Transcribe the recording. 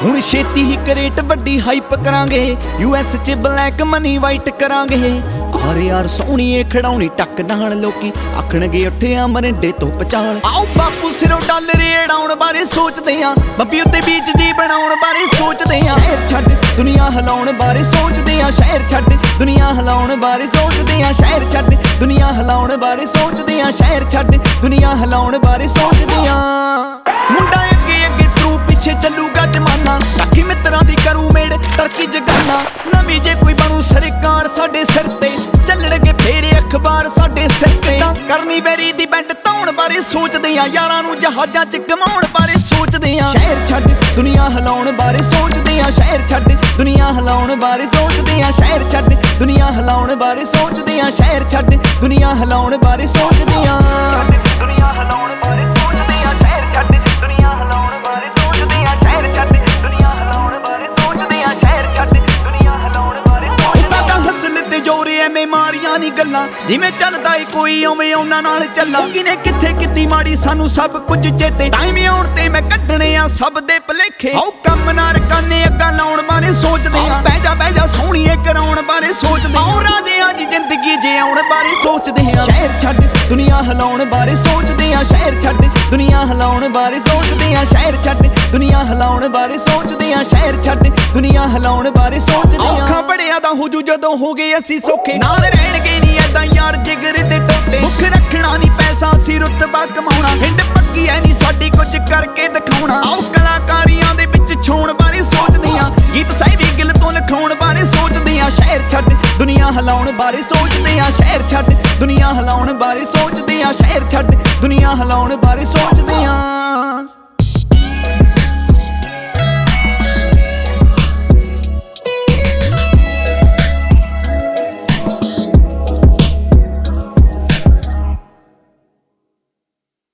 ਹੁਣ ਛੇਤੀ ਹੀ ਕ੍ਰੇਟ ਵੱਡੀ ਹਾਈਪ ਕਰਾਂਗੇ, US 'ਚ ਬਲੈਕ ਮਨੀ ਵਾਈਟ ਕਰਾਂਗੇ। ਯਾਰ ਸੋਹਣੀਏ ਖੜਾਉਣੀ ਟੱਕ ਨਾਲ ਲੋਕੀ ਆਖਣਗੇ ਉੱਠਿਆ ਮਰਿੰਡੇ ਤੋਂ ਪਚਾਲ। ਆਓ ਬਾਪੂ ਸਿਰੋਂ ਡਾਲਰ ਏੜਾਉਣ ਬਾਰੇ ਸੋਚਦੇ ਆ, ਬੱਬੀ ਉੱਤੇ ਬੀਚ ਜੀ ਬਣਾਉਣ ਬਾਰੇ ਸੋਚਦੇ ਆ। ਸ਼ਹਿਰ ਛੱਡ ਦੁਨੀਆ ਹਿਲਾਉਣ ਬਾਰੇ ਸੋਚਦੇ ਆ, ਸ਼ਹਿਰ ਛੱਡ ਦੁਨੀਆ ਹਿਲਾਉਣ ਬਾਰੇ ਸੋਚਦੇ ਆ। ਸ਼ਹਿਰ ਛੱਡ ਦੁਨੀਆ ਹਿਲਾਉਣ ਬਾਰੇ ਸੋਚਦੇ ਆ, ਸ਼ਹਿਰ ਛੱਡ ਦੁਨੀਆ ਹਿਲਾਉਣ ਬਾਰੇ ਸੋਚਦੇ ਆ। ਮੁੰਡਾ ਅੱਗੇ ਅੱਗੇ ਤਰੂ ਪਿੱਛੇ ਚੱਲੂਗਾ ਜਮਾਨਾ, ਸਾਖੀ ਮਿੱਤਰਾਂ ਦੀ ਕਰੂ ਮੇੜ ਟਰਕੀ ਜਗਾਨਾ। ਨਵੀਂ ਜੇ ਕੋਈ ਬਣੂ ਸਰਕਾਰ ਸਾਡੇ ਸਿਰ ਤੇ, ਚੱਲਣਗੇ ਫੇਰੇ ਅਖਬਾਰ ਸਾਡੇ ਸਿਰ ਤੇ। ਕਰਨੀ ਬੈਰੀ ਦੀ ਬੈਂਡ ਧੌਣ ਬਾਰੇ ਸੋਚਦੇ ਆ, ਯਾਰਾਂ ਨੂੰ ਜਹਾਜ਼ਾਂ 'ਚ ਘਮਾਉਣ ਬਾਰੇ ਸੋਚਦੇ ਆ। ਸ਼ਹਿਰ ਛੱਡ ਦੁਨੀਆ ਹਿਲਾਉਣ ਬਾਰੇ ਸੋਚਦੇ ਆ, ਸ਼ਹਿਰ ਛੱਡ ਦੁਨੀਆ ਹਿਲਾਉਣ ਬਾਰੇ ਸੋਚਦੇ ਆ। ਸ਼ਹਿਰ ਛੱਡ ਦੁਨੀਆ ਹਿਲਾਉਣ ਬਾਰੇ ਸੋਚਦੇ ਆ, ਸ਼ਹਿਰ ਛੱਡ ਦੁਨੀਆ ਹਿਲਾਉਣ ਬਾਰੇ ਸੋਚਦੇ ਆ। ਦੁਨੀਆ ਹਿਲਾਉਣ ਬਾਰੇ ਸੋਚਦੇ ਆ, ਸ਼ਹਿਰ ਛੱਡ ਦੁਨੀਆ ਹਿਲਾਉਣ ਬਾਰੇ ਸੋਚਦੇ ਆ। ਸ਼ਹਿਰ ਛੱਡ ਦੁਨੀਆ ਹਿਲਾਉਣ ਬਾਰੇ ਸੋਚਦੇ ਆ, ਸ਼ਹਿਰ ਛੱਡ ਦੁਨੀਆ ਹਿਲਾਉਣ ਬਾਰੇ ਸੋਚਦੇ ਆ। ਸਾਡਾ ਹਸਲ ਤੇ ਜ਼ੋਰ ਐਵੇਂ ਮਾਰੀਆਂ ਨੀ ਗੱਲਾਂ, ਜਿਵੇਂ ਚੱਲਦਾ ਏ ਕੋਈ ਉਵੇਂ ਉਹਨਾਂ ਨਾਲ ਚੱਲਾਂ। ਕਿਨੇ ਕਿੱਥੇ ਕੀਤੀ ਮਾੜੀ ਸਾਨੂੰ ਸਭ ਕੁਝ ਚੇਤੇ, ਟਾਈਮ ਆਉਣ ਤੇ ਮੈਂ ਕੱਢਣੇ ਆ ਸਭ ਦੇ ਭਲੇਖੇ। ਆਓ ਕੰਮ ਨਾ ਰਕਾਨੇ ਅੱਗਾ ਲਾਉਣ ਬਾਰੇ ਸੋਚਦੇ ਆ, ਬਹਿ ਜਾ ਸੋਹਣੀਏ ਕਰਾਉਣ ਬਾਰੇ ਸੋਚਦੇ ਆ। ਆਓ ਰਾਜਿਆਂ ਦੀ ਜ਼ਿੰਦਗੀ ਜਿਉਣ ਬਾਰੇ ਸੋਚਦੇ ਆ। ਸ਼ਹਿਰ ਛੱਡ ਦੁਨੀਆ ਹਿਲਾਉਣ ਬਾਰੇ ਸੋਚਦੇ ਆ, ਸ਼ਹਿਰ ਛੱਡ ਦੁਨੀਆ ਹਿਲਾਉਣ ਬਾਰੇ ਸੋਚਦੇ ਆ। ਸ਼ਹਿਰ ਛੱਡ ਦੁਨੀਆ ਹਿਲਾਉਣ ਬਾਰੇ ਸੋਚਦੇ ਆ, ਸ਼ਹਿਰ ਛੱਡ ਦੁਨੀਆ ਹਿਲਾਉਣ ਬਾਰੇ ਸੋਚਦੇ ਆ। ਔਖਾ ਬੜਿਆ ਦਾ ਹੋਜੂ ਜਦੋਂ ਹੋ ਗਏ ਅਸੀਂ ਸੌਖੇ, ਨਾਲ ਰਹਿਣਗੇ ਨੀ ਏਦਾਂ ਯਾਰ ਜਿਗਰ ਦੇ ਟੋਟੇ। ਮੁੱਖ ਰੱਖਣਾ ਨੀ ਪੈਸਾ ਅਸੀਂ ਰੁਤਬਾ ਕਮਾਉਣਾ, ਹਿੰਡ ਪੱਕੀ ਐ ਨੀ ਸਾਡੀ ਕੁਝ ਕਰਕੇ ਦਿਖਾਉਣਾ। ਆਓ ਕਲਾਕਾਰੀਆਂ ਦੇ ਵਿੱਚ ਛੋਣ ਬਾਰੇ ਸੋਚਦੇ ਆ, ਗੀਤ ਸਾਹਿਬੀ ਗਿੱਲ ਤੋਂ ਲਿਖਾਉਣ ਬਾਰੇ ਸੋਚਦੇ ਆ। ਸ਼ਹਿਰ ਛੱਡ ਦੁਨੀਆ ਹਿਲਾਉਣ ਬਾਰੇ ਸੋਚਦੇ ਆ, ਸ਼ਹਿਰ ਛੱਡ ਦੁਨੀਆ ਹਿਲਾਉਣ ਬਾਰੇ ਸੋਚਦੇ ਆ। ਸ਼ਹਿਰ ਛੱਡ ਦੁਨੀਆ ਹਿਲਾਉਣ ਬਾਰੇ ਸੋਚਦੇ ਆ।